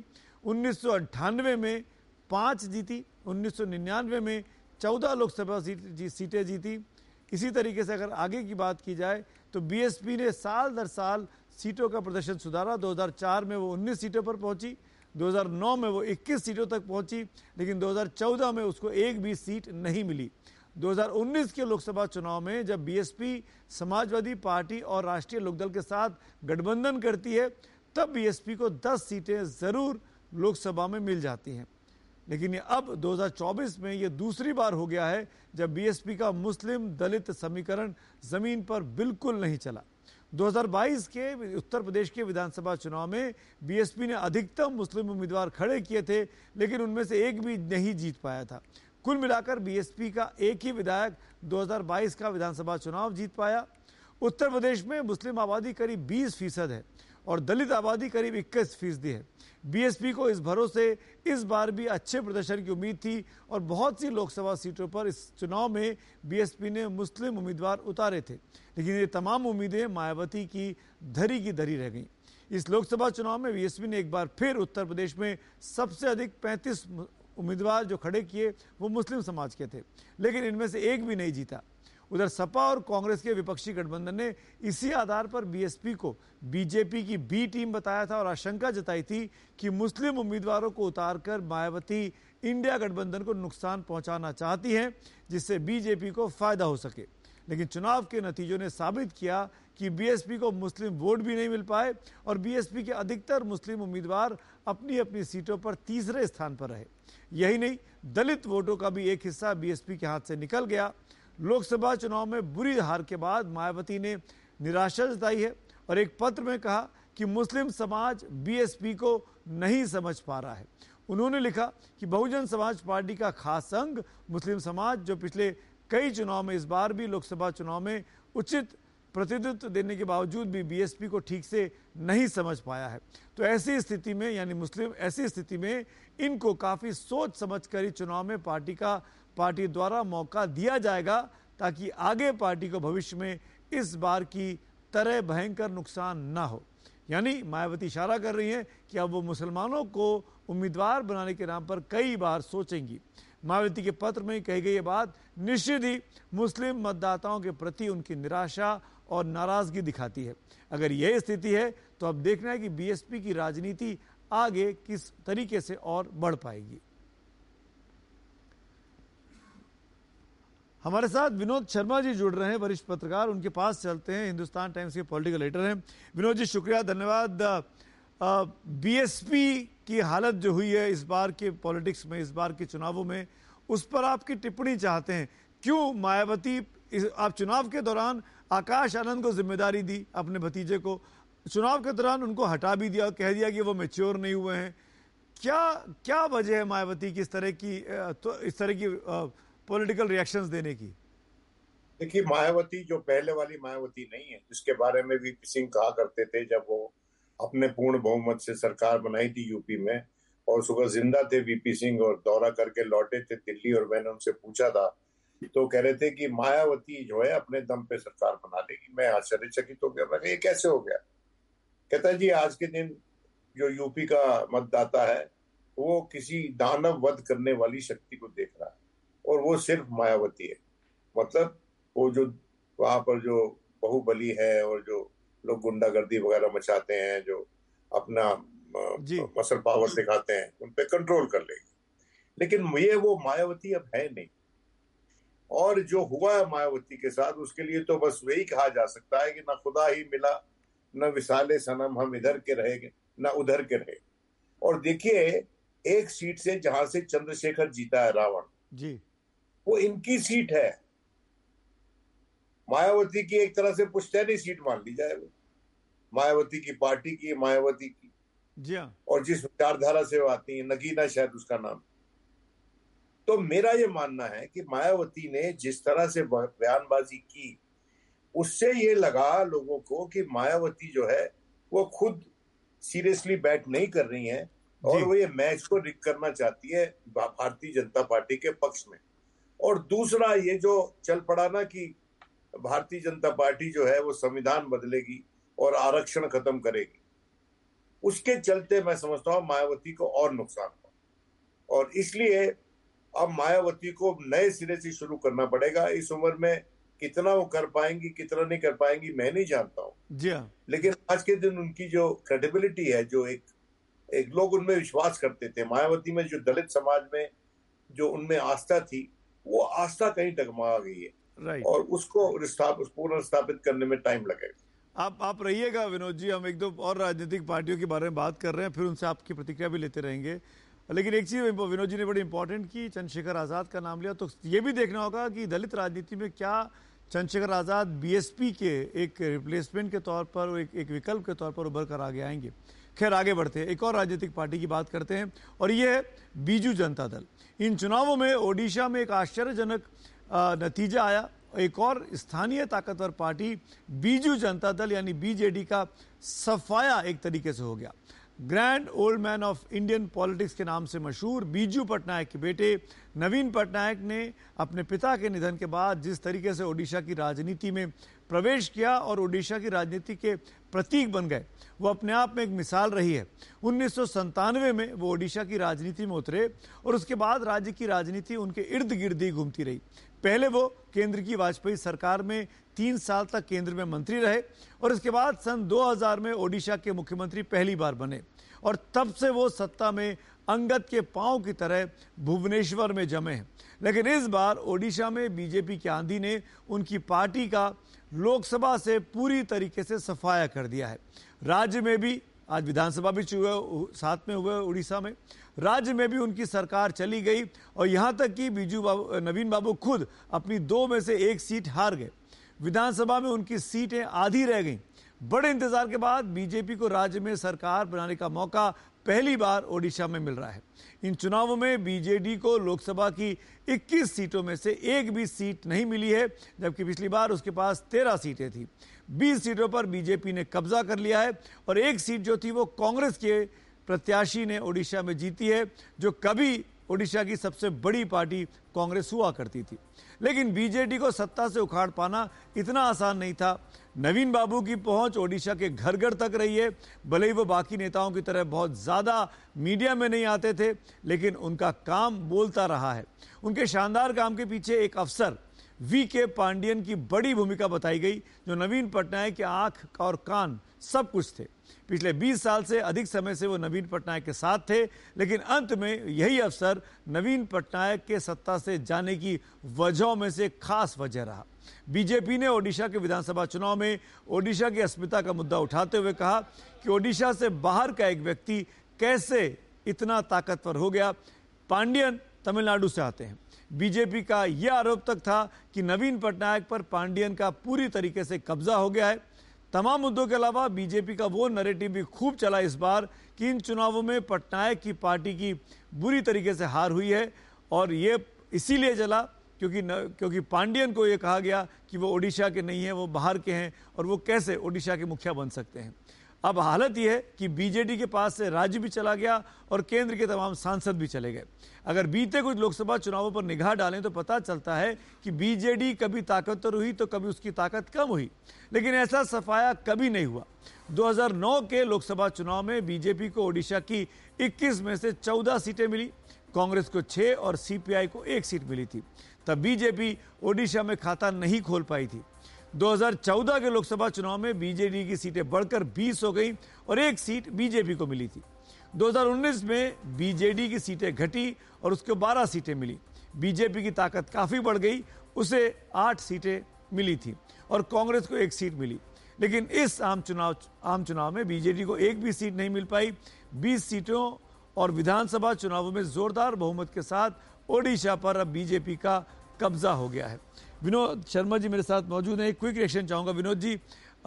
1998 में 5 जीती, 1999 में 14 लोकसभा सीटें जीती। इसी तरीके से अगर आगे की बात की जाए तो बीएसपी ने साल दर साल सीटों का प्रदर्शन सुधारा। 2004 में वो 19 सीटों पर पहुंची, 2009 में वो 21 सीटों तक पहुंची, लेकिन 2014 में उसको एक भी सीट नहीं मिली। 2019 के लोकसभा चुनाव में जब बीएसपी समाजवादी पार्टी और राष्ट्रीय लोकदल के साथ गठबंधन करती है, तब बीएसपी को 10 सीटें जरूर लोकसभा में मिल जाती हैं। लेकिन ये अब 2024 में ये दूसरी बार हो गया है जब बीएसपी का मुस्लिम दलित समीकरण जमीन पर बिल्कुल नहीं चला। 2022 के उत्तर प्रदेश के विधानसभा चुनाव में बीएसपी ने अधिकतम मुस्लिम उम्मीदवार खड़े किए थे, लेकिन उनमें से एक भी नहीं जीत पाया था। कुल मिलाकर बीएसपी का एक ही विधायक 2022 का विधानसभा चुनाव जीत पाया। उत्तर प्रदेश में मुस्लिम आबादी करीब 20% है और दलित आबादी करीब 21% है। बीएसपी को इस भरोसे इस बार भी अच्छे प्रदर्शन की उम्मीद थी और बहुत सी लोकसभा सीटों पर इस चुनाव में बीएसपी ने मुस्लिम उम्मीदवार उतारे थे, लेकिन ये तमाम उम्मीदें मायावती की धरी रह गईं। इस लोकसभा चुनाव में बीएसपी ने एक बार फिर उत्तर प्रदेश में सबसे अधिक 35 उम्मीदवार जो खड़े किए वो मुस्लिम समाज के थे, लेकिन इनमें से एक भी नहीं जीता। उधर सपा और कांग्रेस के विपक्षी गठबंधन ने इसी आधार पर बीएसपी को बीजेपी की बी टीम बताया था और आशंका जताई थी कि मुस्लिम उम्मीदवारों को उतारकर मायावती इंडिया गठबंधन को नुकसान पहुंचाना चाहती हैं, जिससे बीजेपी को फायदा हो सके। लेकिन चुनाव के नतीजों ने साबित किया कि बीएसपी को मुस्लिम वोट भी नहीं मिल पाए और बीएसपी के अधिकतर मुस्लिम उम्मीदवार अपनी अपनी सीटों पर तीसरे स्थान पर रहे। यही नहीं, दलित वोटों का भी एक हिस्सा बीएसपी के हाथ से निकल गया। लोकसभा चुनाव में बुरी हार के बाद मायावती ने निराशा जताई है और एक पत्र में कहा कि मुस्लिम समाज बीएसपी को नहीं समझ पा रहा है। उन्होंने लिखा कि बहुजन समाज पार्टी का खास अंग मुस्लिम समाज, जो पिछले कई चुनाव में इस बार भी लोकसभा चुनाव में उचित प्रतिनिधित्व देने के बावजूद भी बीएसपी को ठीक से नहीं समझ पाया है। तो ऐसी स्थिति में ऐसी स्थिति में इनको काफ़ी सोच समझकर ही चुनाव में पार्टी द्वारा मौका दिया जाएगा, ताकि आगे पार्टी को भविष्य में इस बार की तरह भयंकर नुकसान ना हो। यानी मायावती इशारा कर रही हैं कि अब वो मुसलमानों को उम्मीदवार बनाने के नाम पर कई बार सोचेंगी। मायावती के पत्र में कही गई ये बात निश्चित ही मुस्लिम मतदाताओं के प्रति उनकी निराशा और नाराजगी दिखाती है। अगर यह स्थिति है तो अब देखना है कि बीएसपी की राजनीति आगे किस तरीके से और बढ़ पाएगी। हमारे साथ विनोद शर्मा जी जुड़ रहे हैं, वरिष्ठ पत्रकार, उनके पास चलते हैं। हिंदुस्तान टाइम्स के पॉलिटिकल एडिटर हैं। विनोद जी, शुक्रिया, धन्यवाद। बीएसपी की हालत जो हुई है इस बार के पॉलिटिक्स में, इस बार के चुनावों में, उस पर आपकी टिप्पणी चाहते हैं। क्यों मायावती, आप चुनाव के दौरान आकाश आनंद को जिम्मेदारी दी, अपने भतीजे को, चुनाव के दौरान उनको हटा भी दिया, कह दिया कि वो मैच्योर नहीं हुए हैं। क्या वजह है मायावती की इस तरह की पॉलिटिकल रिएक्शंस देने की? देखिए, मायावती जो पहले वाली मायावती नहीं है जिसके बारे में वीपी सिंह कहा करते थे जब वो अपने पूर्ण बहुमत से सरकार बनाई थी यूपी में, और सुबह जिंदा थे वीपी सिंह और दौरा करके लौटे थे दिल्ली, और मैंने उनसे पूछा था तो कह रहे थे कि मायावती जो है अपने दम पे सरकार बना लेगी। मैं आश्चर्यचकित हो गया, मैं ये कैसे हो गया? कहता है जी, आज के दिन जो यूपी का मतदाता है वो किसी दानव वध करने वाली शक्ति को देख रहा है, और वो सिर्फ मायावती है। मतलब वो जो वहां पर जो बाहुबली है और जो लोग गुंडागर्दी वगैरह मचाते हैं, जो अपना मसल पावर दिखाते हैं, उन पे कंट्रोल कर लेगी। लेकिन ये वो मायावती अब है नहीं, और जो हुआ है मायावती के साथ उसके लिए तो बस वही कहा जा सकता है कि ना खुदा ही मिला, न विसाले सनम हम इधर के रहेंगे न उधर के रहे। और देखिए, एक सीट से जहां से चंद्रशेखर जीता है रावण जी, वो इनकी सीट है। मायावती की एक तरह से पुश्तैनी सीट मान ली जाए, वो मायावती की पार्टी की, मायावती की जी हाँ। और जिस विचारधारा से वो आती है, नगीना शायद उसका नाम। तो मेरा ये मानना है कि मायावती ने जिस तरह से बयानबाजी की, उससे ये लगा लोगों को कि मायावती जो है वो खुद सीरियसली बैट नहीं कर रही है, और वो ये मैच को रिक करना चाहती है भारतीय जनता पार्टी के पक्ष में। और दूसरा ये जो चल पड़ा ना कि भारतीय जनता पार्टी जो है वो संविधान बदलेगी और आरक्षण खत्म करेगी, उसके चलते मैं समझता हूँ मायावती को और नुकसान हुआ। और इसलिए अब मायावती को नए सिरे से शुरू करना पड़ेगा। इस उम्र में कितना वो कर पाएंगी, कितना नहीं कर पाएंगी, मैं नहीं जानता हूँ जी हाँ। लेकिन आज के दिन उनकी जो क्रेडिबिलिटी है, जो एक लोग उनमें विश्वास करते थे, मायावती में जो दलित समाज में जो उनमें आस्था थी, वो आस्था कहीं डगमगा गई है, और उसको पुनर्स्थापित करने में टाइम लगेगा। आप रहिएगा विनोद जी, हम एक दो और राजनीतिक पार्टियों के बारे में बात कर रहे हैं, फिर उनसे आपकी प्रतिक्रिया भी लेते रहेंगे। लेकिन एक चीज़ विनोद जी ने बड़ी इंपॉर्टेंट की, चंद्रशेखर आज़ाद का नाम लिया, तो ये भी देखना होगा कि दलित राजनीति में क्या चंद्रशेखर आज़ाद बीएसपी के एक रिप्लेसमेंट के तौर पर, एक विकल्प के तौर पर उभर कर आगे आएंगे। खैर, आगे बढ़ते हैं, एक और राजनीतिक पार्टी की बात करते हैं, और ये है बीजू जनता दल। इन चुनावों में ओडिशा में एक आश्चर्यजनक नतीजा आया। एक और स्थानीय ताकतवर पार्टी बीजू जनता दल यानी बीजेडी का सफाया एक तरीके से हो गया। Grand old man of Indian politics के नाम से मशहूर बीजू पटनायक के बेटे नवीन पटनायक ने अपने पिता के निधन के बाद जिस तरीके से ओडिशा की राजनीति में प्रवेश किया और ओडिशा की राजनीति के प्रतीक बन गए, वो अपने आप में एक मिसाल रही है। 1997 में वो ओडिशा की राजनीति में उतरे और उसके बाद राज्य की राजनीति उनके इर्द गिर्द ही घूमती रही। पहले वो केंद्र की वाजपेयी सरकार में 3 साल तक केंद्र में मंत्री रहे और इसके बाद सन 2000 में ओडिशा के मुख्यमंत्री पहली बार बने और तब से वो सत्ता में अंगद के पांव की तरह भुवनेश्वर में जमे हैं। लेकिन इस बार ओडिशा में बीजेपी की आंधी ने उनकी पार्टी का लोकसभा से पूरी तरीके से सफाया कर दिया है। राज्य में भी आज विधानसभा भी साथ में हुए उड़ीसा में, राज्य में भी उनकी सरकार चली गई और यहां तक कि नवीन बाबू खुद अपनी 2 में से 1 सीट हार गए। विधानसभा में उनकी सीटें आधी रह गईं। बड़े इंतजार के बाद बीजेपी को राज्य में सरकार बनाने का मौका पहली बार ओडिशा में मिल रहा है। इन चुनावों में बीजेडी को लोकसभा की 21 सीटों में से एक भी सीट नहीं मिली है, जबकि पिछली बार उसके पास 13 सीटें थी। 20 सीटों पर बीजेपी ने कब्जा कर लिया है और 1 सीट जो थी वो कांग्रेस के प्रत्याशी ने ओडिशा में जीती है, जो कभी ओडिशा की सबसे बड़ी पार्टी कांग्रेस हुआ करती थी। लेकिन बीजेडी को सत्ता से उखाड़ पाना इतना आसान नहीं था। नवीन बाबू की पहुंच ओडिशा के घर घर तक रही है। भले ही वो बाकी नेताओं की तरह बहुत ज़्यादा मीडिया में नहीं आते थे, लेकिन उनका काम बोलता रहा है। उनके शानदार काम के पीछे एक अफसर वी.के. पांडियन की बड़ी भूमिका बताई गई, जो नवीन पटनायक के आंख और कान सब कुछ थे। पिछले 20 साल से अधिक समय से वो नवीन पटनायक के साथ थे, लेकिन अंत में यही अवसर नवीन पटनायक के सत्ता से जाने की वजहों में से खास वजह रहा। बीजेपी ने ओडिशा के विधानसभा चुनाव में ओडिशा की अस्मिता का मुद्दा उठाते हुए कहा कि ओडिशा से बाहर का एक व्यक्ति कैसे इतना ताकतवर हो गया। पांडियन तमिलनाडु से आते हैं। बीजेपी का यह आरोप तक था कि नवीन पटनायक पर पांडियन का पूरी तरीके से कब्जा हो गया है। तमाम मुद्दों के अलावा बीजेपी का वो नैरेटिव भी खूब चला इस बार कि इन चुनावों में पटनायक की पार्टी की बुरी तरीके से हार हुई है और ये इसीलिए चला क्योंकि पांडियन को ये कहा गया कि वो ओडिशा के नहीं हैं, वो बाहर के हैं और वो कैसे ओडिशा के मुखिया बन सकते हैं। अब हालत यह है कि बीजेडी के पास से राज्य भी चला गया और केंद्र के तमाम सांसद भी चले गए। अगर बीते कुछ लोकसभा चुनावों पर निगाह डालें तो पता चलता है कि बीजेडी कभी ताकतवर हुई तो कभी उसकी ताकत कम हुई, लेकिन ऐसा सफाया कभी नहीं हुआ। 2009 के लोकसभा चुनाव में बीजेपी को ओडिशा की 21 में से 14 सीटें मिली, कांग्रेस को 6 और सीपीआई को 1 सीट मिली थी। तब बीजेपी ओडिशा में खाता नहीं खोल पाई थी। 2014 के लोकसभा चुनाव में बीजेडी की सीटें बढ़कर 20 हो गई और 1 सीट बीजेपी को मिली थी। 2019 में बीजेडी की सीटें घटी और उसको 12 सीटें मिली। बीजेपी की ताकत काफ़ी बढ़ गई, उसे 8 सीटें मिली थी और कांग्रेस को 1 सीट मिली। लेकिन इस आम चुनाव में बीजेडी को एक भी सीट नहीं मिल पाई। 20 सीटों और विधानसभा चुनावों में जोरदार बहुमत के साथ ओडिशा पर अब बीजेपी का कब्जा हो गया है। विनोद शर्मा जी मेरे साथ मौजूद हैं। एक क्विक रिएक्शन चाहूँगा विनोद जी,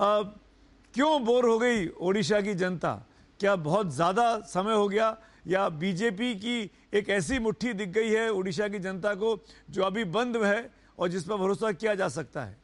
क्यों बोर हो गई ओडिशा की जनता? क्या बहुत ज़्यादा समय हो गया या बीजेपी की एक ऐसी मुट्ठी दिख गई है ओडिशा की जनता को जो अभी बंद है और जिस पर भरोसा किया जा सकता है?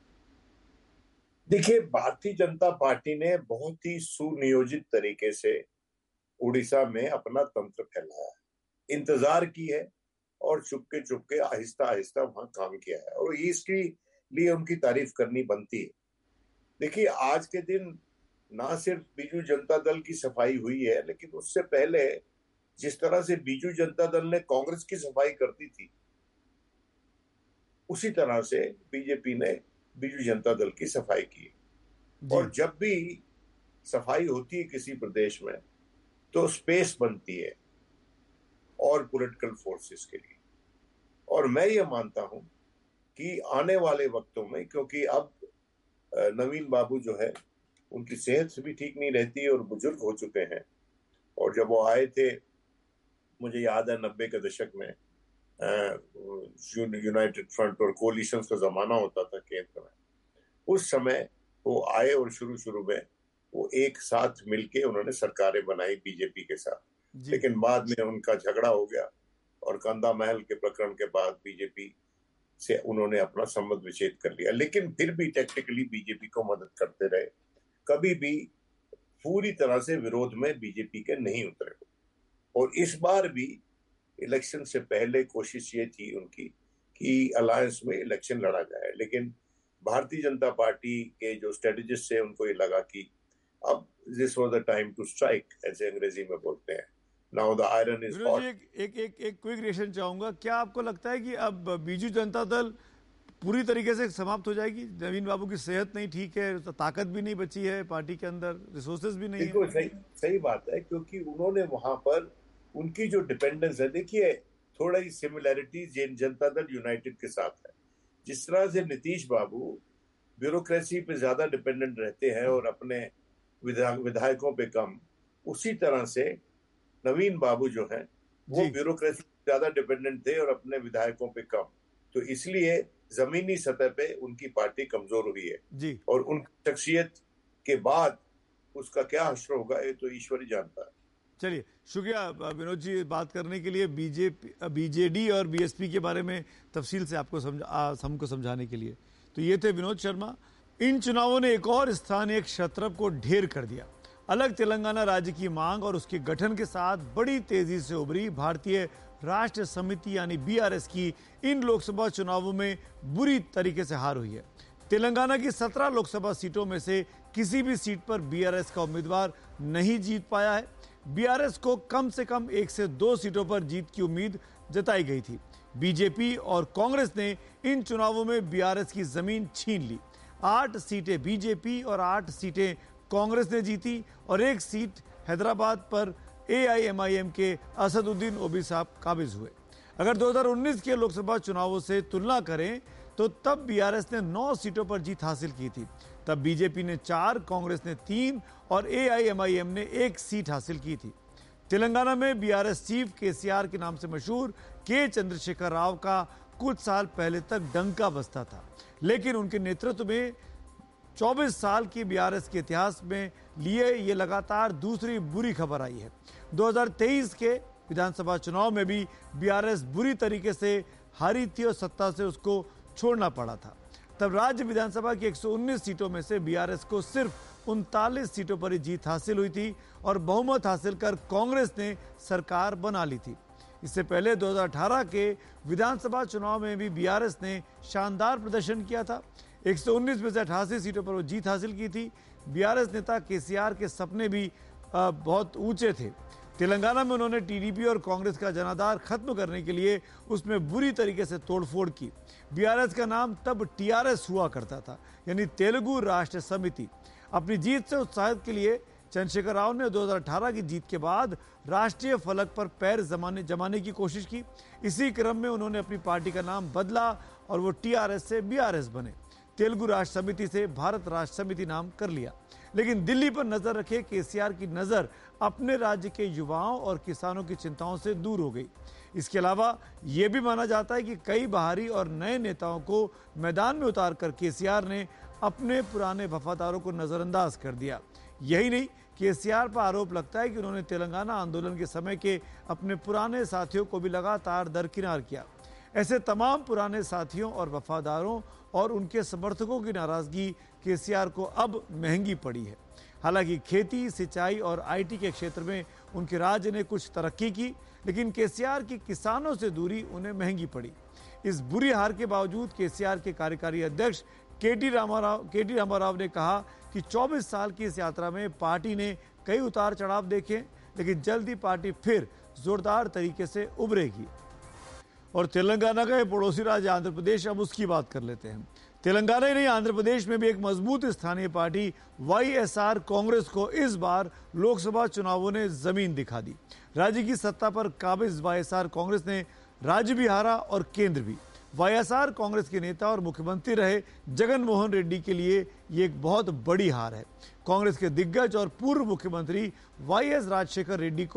देखिए, भारतीय जनता पार्टी ने बहुत ही सुनियोजित तरीके से उड़ीसा में अपना तंत्र फैलाया, इंतजार की है और चुपके आहिस्ता आहिस्ता वहां काम किया है और इसके लिए उनकी तारीफ करनी बनती है। देखिए, आज के दिन ना सिर्फ बीजू जनता दल की सफाई हुई है, लेकिन उससे पहले जिस तरह से बीजू जनता दल ने कांग्रेस की सफाई करती थी, उसी तरह से बीजेपी ने बीजू जनता दल की सफाई की। और जब भी सफाई होती है किसी प्रदेश में तो स्पेस बनती है और पॉलिटिकल फोर्सेस के लिए। और मैं ये मानता हूं कि आने वाले वक्तों में, क्योंकि अब नवीन बाबू जो है उनकी सेहत भी ठीक नहीं रहती और बुजुर्ग हो चुके हैं, और जब वो आए थे मुझे याद है 90 के दशक में यूनाइटेड फ्रंट और कोलिशन का जमाना होता था केंद्र में, उस समय वो आए और शुरू में वो एक साथ मिलके उन्होंने सरकारें बनाई बीजेपी के साथ। लेकिन बाद में उनका झगड़ा हो गया और कंधा महल के प्रकरण के बाद बीजेपी से उन्होंने अपना संबंध विच्छेद कर लिया। लेकिन फिर भी टेक्निकली बीजेपी को मदद करते रहे, कभी भी पूरी तरह से विरोध में बीजेपी के नहीं उतरे। और इस बार भी इलेक्शन से पहले कोशिश ये थी उनकी कि अलायंस में इलेक्शन लड़ा जाए, लेकिन भारतीय जनता पार्टी के जो स्ट्रेटेजिस्ट थे उनको ये लगा कि अब this was the time to strike, ऐसे अंग्रेजी में बोलते हैं। Now the iron is hot. एक क्विक रिएक्शन चाहूंगा। क्या आपको लगता है कि अब बीजू जनता दल पूरी तरीके से समाप्त हो जाएगी? नवीन बाबू की सेहत नहीं ठीक है, तो ताकत भी नहीं बची है पार्टी के अंदर, रिसोर्सेज भी नहीं है। बिल्कुल सही बात है, क्योंकि उन्होंने वहां पर उनकी जो डिपेंडेंस है, देखिए थोड़ा ही सिमिलैरिटीज जनता दल यूनाइटेड के साथ है। जिस तरह से नीतीश बाबू ब्यूरोक्रेसी पे ज्यादा डिपेंडेंट रहते हैं और अपने विधायकों पे कम, उसी तरह से नवीन बाबू जो है वो ब्यूरोक्रेसी ज्यादा डिपेंडेंट थे और अपने विधायकों पे कम, तो इसलिए जमीनी सतह पे उनकी पार्टी कमजोर हुई है जी। और उनकी शख्सियत के बाद उसका क्या हश्र होगा ये तो ईश्वर ही जानता है। चलिए, शुक्रिया विनोद जी बात करने के लिए, बीजेडी और बीएसपी के बारे में तफसील से आपको हमको समझाने के लिए। तो ये थे विनोद शर्मा। इन चुनावों ने एक और स्थानीय क्षत्रप को ढेर कर दिया। अलग तेलंगाना राज्य की मांग और उसके गठन के साथ बड़ी तेजी से उभरी भारतीय राष्ट्र समिति यानी बीआरएस की इन लोकसभा चुनावों में बुरी तरीके से हार हुई है। तेलंगाना की 17 लोकसभा सीटों में से किसी भी सीट पर बीआरएस का उम्मीदवार नहीं जीत पाया है। बीआरएस को कम से कम 1 से 2 सीटों पर जीत की उम्मीद जताई गई थी। बीजेपी और कांग्रेस ने इन चुनावों में बीआरएस की जमीन छीन ली। 8 सीटें बीजेपी और 8 सीटें कांग्रेस ने जीती और 1 सीट हैदराबाद पर एआईएमआईएम के असदुद्दीन ओबी साहब काबिज हुए। अगर 2019 के लोकसभा चुनावों से तुलना करें तो तब बीआरएस ने 9 सीटों पर जीत हासिल की थी। तब बीजेपी ने 4, कांग्रेस ने 3 और एआईएमआईएम ने 1 सीट हासिल की थी। तेलंगाना में बीआरएस चीफ केसीआर के नाम से मशहूर के चंद्रशेखर राव का कुछ साल पहले तक डंका बजता था, लेकिन उनके नेतृत्व में 24 साल की बीआरएस के इतिहास में लिए ये लगातार दूसरी बुरी खबर आई है। 2023 के विधानसभा चुनाव में भी बीआरएस बुरी तरीके से हारी थी और सत्ता से उसको छोड़ना पड़ा था। तब राज्य विधानसभा की 119 सीटों में से बीआरएस को सिर्फ 39 सीटों पर ही जीत हासिल हुई थी और बहुमत हासिल कर कांग्रेस ने सरकार बना ली थी। इससे पहले 2018 के विधानसभा चुनाव में भी बीआरएस ने शानदार प्रदर्शन किया था। 119 में से 88 सीटों पर वो जीत हासिल की थी। बीआरएस नेता केसीआर के सपने भी बहुत ऊंचे थे। तेलंगाना में उन्होंने टीडीपी और कांग्रेस का जनाधार खत्म करने के लिए उसमें बुरी तरीके से तोड़फोड़ की। बीआरएस का नाम तब टीआरएस हुआ करता था, यानी तेलुगु राष्ट्र समिति। अपनी जीत से उत्साहित के लिए चंद्रशेखर राव ने 2018 की जीत के बाद राष्ट्रीय फलक पर पैर जमाने की कोशिश की। इसी क्रम में उन्होंने अपनी पार्टी का नाम बदला और वो टीआरएस से बीआरएस बने। तेलुगु राष्ट्र समिति से भारत राष्ट्र समिति नाम कर लिया। लेकिन दिल्ली पर नजर रखे केसीआर की नजर अपने राज्य के युवाओं और किसानों की चिंताओं से दूर हो गई। इसके अलावा यह भी माना जाता है कि कई बाहरी और नए नेताओं को मैदान में उतारकर केसीआर ने अपने पुराने वफादारों को नजरअंदाज कर दिया। यही नहीं, केसीआर पर आरोप लगता है कि उन्होंने तेलंगाना आंदोलन के समय के अपने पुराने साथियों को भी लगातार दरकिनार किया। ऐसे तमाम पुराने साथियों और वफादारों और उनके समर्थकों की नाराजगी केसीआर को अब महंगी पड़ी है। हालांकि खेती, सिंचाई और आईटी के क्षेत्र में उनके राज्य ने कुछ तरक्की की, लेकिन केसीआर की किसानों से दूरी उन्हें महंगी पड़ी। इस बुरी हार के बावजूद केसीआर के कार्यकारी अध्यक्ष केटी रामाराव ने कहा कि 24 साल की इस यात्रा में पार्टी ने कई उतार चढ़ाव देखे, लेकिन जल्द ही पार्टी फिर जोरदार तरीके से उभरेगी। और तेलंगाना का पड़ोसी राज्य आंध्र प्रदेश, अब उसकी बात कर लेते हैं। तेलंगाना ही नहीं, आंध्र प्रदेश में भी एक मजबूत स्थानीय पार्टी वाईएसआर कांग्रेस को इस बार लोकसभा चुनावों ने जमीन दिखा दी। राज्य की सत्ता पर काबिज वाईएसआर कांग्रेस ने राज्य भी हारा और केंद्र भी। वाईएसआर कांग्रेस के नेता और मुख्यमंत्री रहे जगन मोहन रेड्डी के लिए ये एक बहुत बड़ी हार है। कांग्रेस के दिग्गज और पूर्व मुख्यमंत्री वाईएस राजशेखर रेड्डी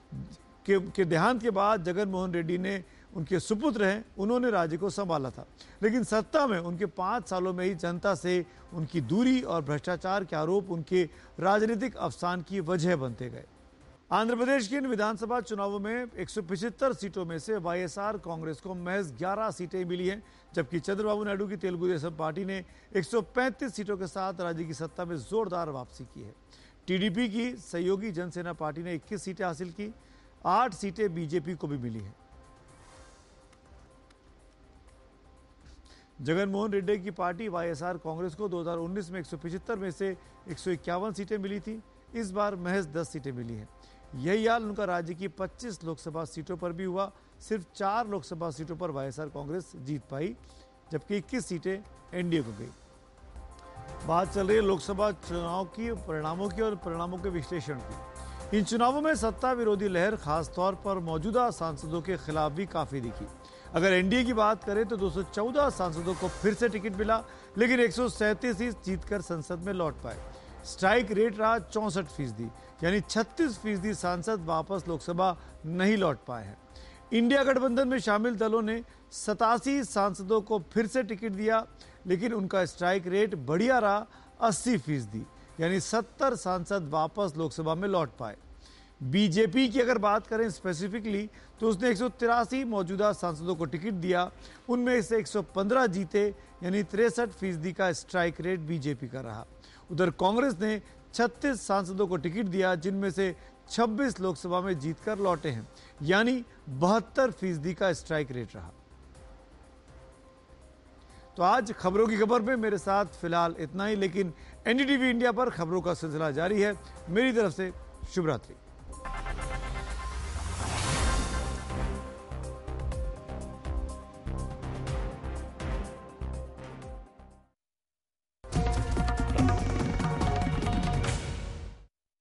के देहांत के बाद जगन मोहन रेड्डी ने उनके सुपुत्र हैं, उन्होंने राज्य को संभाला था। लेकिन सत्ता में उनके 5 सालों में ही जनता से उनकी दूरी और भ्रष्टाचार के आरोप उनके राजनीतिक अवसान की वजह बनते गए। आंध्र प्रदेश के इन विधानसभा चुनावों में 175 सीटों में से वाईएसआर कांग्रेस को महज 11 सीटें मिली हैं, जबकि चंद्रबाबू नायडू की तेलुगु देशम पार्टी ने 135 सीटों के साथ राज्य की सत्ता में जोरदार वापसी की है। टीडीपी की सहयोगी जनसेना पार्टी ने 21 सीटें हासिल की। 8 सीटें बीजेपी को भी मिली हैं। जगनमोहन रेड्डी की पार्टी वाईएसआर कांग्रेस को 2019 में 175 में से 151 सीटें मिली थी। इस बार महज 10 सीटें मिली हैं। यही हाल उनका राज्य की 25 लोकसभा सीटों पर भी हुआ। सिर्फ 4 लोकसभा सीटों पर वाईएसआर कांग्रेस जीत पाई, जबकि 21 सीटें एनडीए को गई। बात चल रही है लोकसभा चुनाव की परिणामों की और परिणामों के विश्लेषण की। इन चुनावों में सत्ता विरोधी लहर खासतौर पर मौजूदा सांसदों के खिलाफ भी काफी दिखी। अगर एनडीए की बात करें तो 214 सांसदों को फिर से टिकट मिला, लेकिन 137 सीट जीतकर संसद में लौट पाए। स्ट्राइक रेट रहा 64%, यानी 36% सांसद वापस लोकसभा नहीं लौट पाए हैं। इंडिया गठबंधन में शामिल दलों ने 87 सांसदों को फिर से टिकट दिया, लेकिन उनका स्ट्राइक रेट बढ़िया रहा 80%, यानी 70 सांसद वापस लोकसभा में लौट पाए। बीजेपी की अगर बात करें स्पेसिफिकली तो उसने 183 मौजूदा सांसदों को टिकट दिया, उनमें से 115 जीते, यानी 63% का स्ट्राइक रेट बीजेपी का रहा। उधर कांग्रेस ने 36 सांसदों को टिकट दिया, जिनमें से 26 लोकसभा में जीतकर लौटे हैं, यानी 72% का स्ट्राइक रेट रहा। तो आज खबरों की खबर में मेरे साथ फिलहाल इतना ही, लेकिन एनडीटीवी इंडिया पर खबरों का सिलसिला जारी है। मेरी तरफ से शुभ रात्रि।